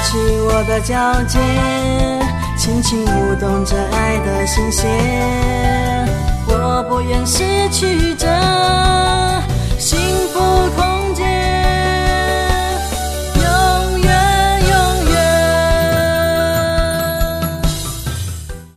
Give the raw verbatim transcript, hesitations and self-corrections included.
起我的皎洁，轻轻舞动着爱的心弦。我不愿失去这